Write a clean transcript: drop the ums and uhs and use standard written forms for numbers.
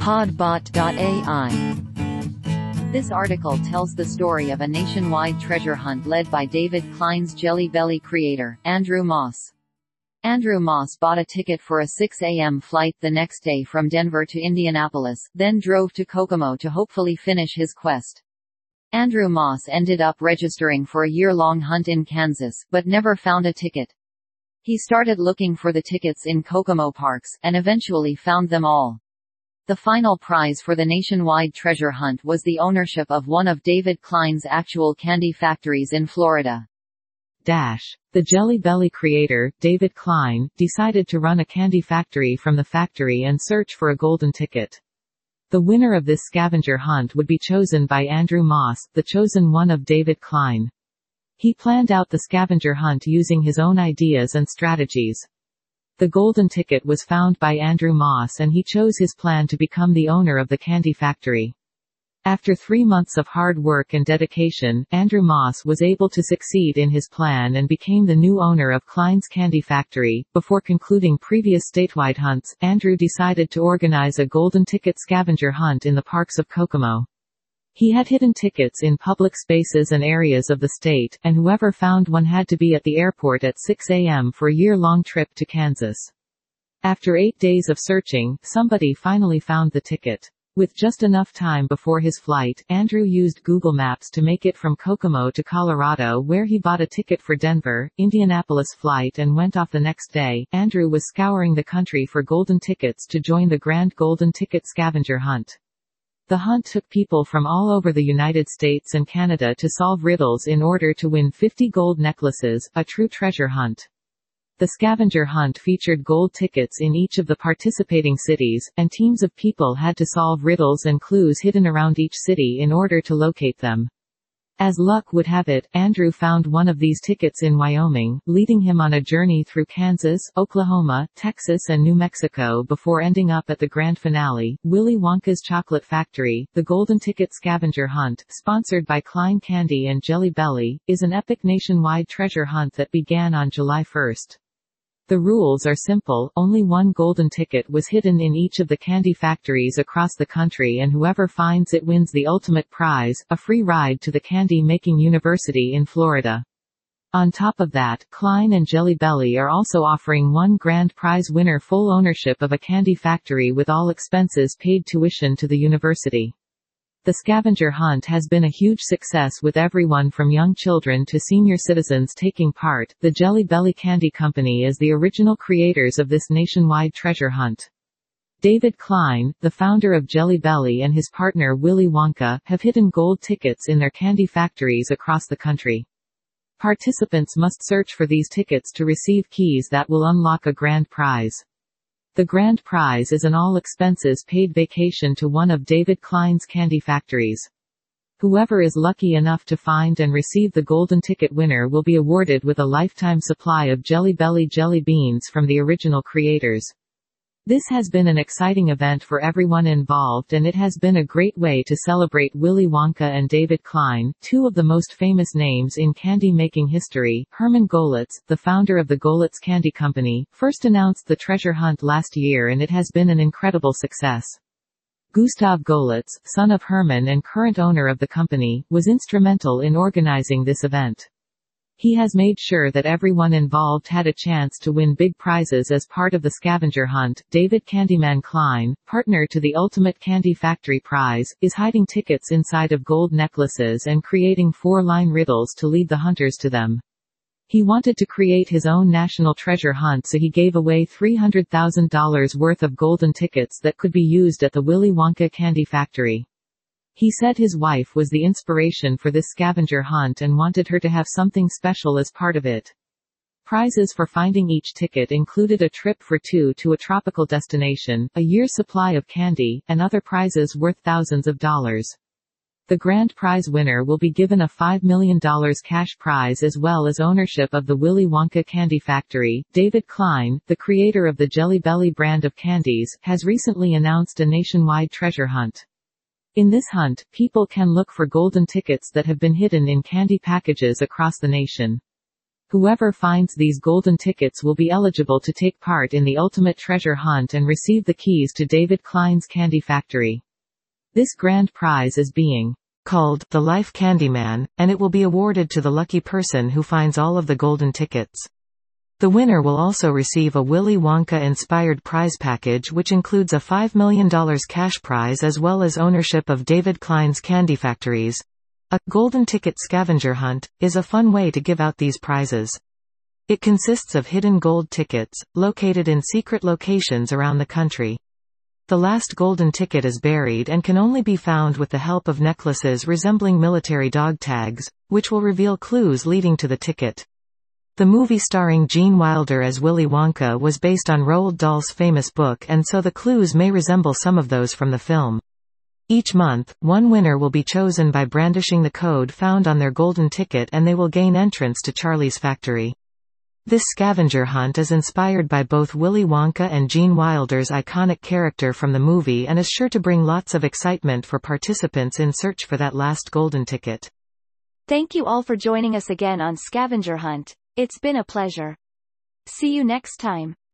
Podbot.ai. This article tells the story of a nationwide treasure hunt led by David Klein's Jelly Belly creator, Andrew Moss. Andrew Moss bought a ticket for a 6 a.m. flight the next day from Denver to Indianapolis, then drove to Kokomo to hopefully finish his quest. Andrew Moss ended up registering for a year-long hunt in Kansas, but never found a ticket. He started looking for the tickets in Kokomo parks, and eventually found them all. The final prize for the nationwide treasure hunt was the ownership of one of David Klein's actual candy factories in Florida. The Jelly Belly creator, David Klein, decided to run a candy factory from the factory and search for a golden ticket. The winner of this scavenger hunt would be chosen by Andrew Moss, the chosen one of David Klein. He planned out the scavenger hunt using his own ideas and strategies. The golden ticket was found by Andrew Moss and he chose his plan to become the owner of the candy factory. After 3 months of hard work and dedication, Andrew Moss was able to succeed in his plan and became the new owner of Klein's Candy Factory. Before concluding previous statewide hunts, Andrew decided to organize a golden ticket scavenger hunt in the parks of Kokomo. He had hidden tickets in public spaces and areas of the state, and whoever found one had to be at the airport at 6 a.m. for a year-long trip to Kansas. After 8 days of searching, somebody finally found the ticket. With just enough time before his flight, Andrew used Google Maps to make it from Kokomo to Colorado, where he bought a ticket for Denver, Indianapolis flight and went off the next day. Andrew was scouring the country for golden tickets to join the Grand Golden Ticket Scavenger Hunt. The hunt took people from all over the United States and Canada to solve riddles in order to win 50 gold necklaces, a true treasure hunt. The scavenger hunt featured gold tickets in each of the participating cities, and teams of people had to solve riddles and clues hidden around each city in order to locate them. As luck would have it, Andrew found one of these tickets in Wyoming, leading him on a journey through Kansas, Oklahoma, Texas and New Mexico before ending up at the grand finale, Willy Wonka's Chocolate Factory. The Golden Ticket Scavenger Hunt, sponsored by Klein Candy and Jelly Belly, is an epic nationwide treasure hunt that began on July 1st. The rules are simple, only one golden ticket was hidden in each of the candy factories across the country and whoever finds it wins the ultimate prize, a free ride to the candy-making university in Florida. On top of that, Klein and Jelly Belly are also offering one grand prize winner full ownership of a candy factory with all expenses paid, tuition to the university. The scavenger hunt has been a huge success with everyone from young children to senior citizens taking part. The Jelly Belly Candy Company is the original creators of this nationwide treasure hunt. David Klein, the founder of Jelly Belly, and his partner Willy Wonka, have hidden gold tickets in their candy factories across the country. Participants must search for these tickets to receive keys that will unlock a grand prize. The grand prize is an all-expenses-paid vacation to one of David Klein's candy factories. Whoever is lucky enough to find and receive the golden ticket winner will be awarded with a lifetime supply of Jelly Belly jelly beans from the original creators. This has been an exciting event for everyone involved and it has been a great way to celebrate Willy Wonka and David Klein, two of the most famous names in candy-making history. Herman Goelitz, the founder of the Goelitz Candy Company, first announced the treasure hunt last year and it has been an incredible success. Gustav Goelitz, son of Herman and current owner of the company, was instrumental in organizing this event. He has made sure that everyone involved had a chance to win big prizes as part of the scavenger hunt. David Candyman Klein, partner to the Ultimate Candy Factory prize, is hiding tickets inside of gold necklaces and creating 4-line riddles to lead the hunters to them. He wanted to create his own national treasure hunt, so he gave away $300,000 worth of golden tickets that could be used at the Willy Wonka Candy Factory. He said his wife was the inspiration for this scavenger hunt and wanted her to have something special as part of it. Prizes for finding each ticket included a trip for two to a tropical destination, a year's supply of candy, and other prizes worth thousands of dollars. The grand prize winner will be given a $5 million cash prize as well as ownership of the Willy Wonka Candy Factory. David Klein, the creator of the Jelly Belly brand of candies, has recently announced a nationwide treasure hunt. In this hunt, people can look for golden tickets that have been hidden in candy packages across the nation. Whoever finds these golden tickets will be eligible to take part in the ultimate treasure hunt and receive the keys to David Klein's candy factory. This grand prize is being called the Life Candyman, and it will be awarded to the lucky person who finds all of the golden tickets. The winner will also receive a Willy Wonka-inspired prize package which includes a $5 million cash prize as well as ownership of David Klein's candy factories. A golden ticket scavenger hunt is a fun way to give out these prizes. It consists of hidden gold tickets, located in secret locations around the country. The last golden ticket is buried and can only be found with the help of necklaces resembling military dog tags, which will reveal clues leading to the ticket. The movie starring Gene Wilder as Willy Wonka was based on Roald Dahl's famous book, and so the clues may resemble some of those from the film. Each month, one winner will be chosen by brandishing the code found on their golden ticket, and they will gain entrance to Charlie's factory. This scavenger hunt is inspired by both Willy Wonka and Gene Wilder's iconic character from the movie and is sure to bring lots of excitement for participants in search for that last golden ticket. Thank you all for joining us again on Scavenger Hunt. It's been a pleasure. See you next time.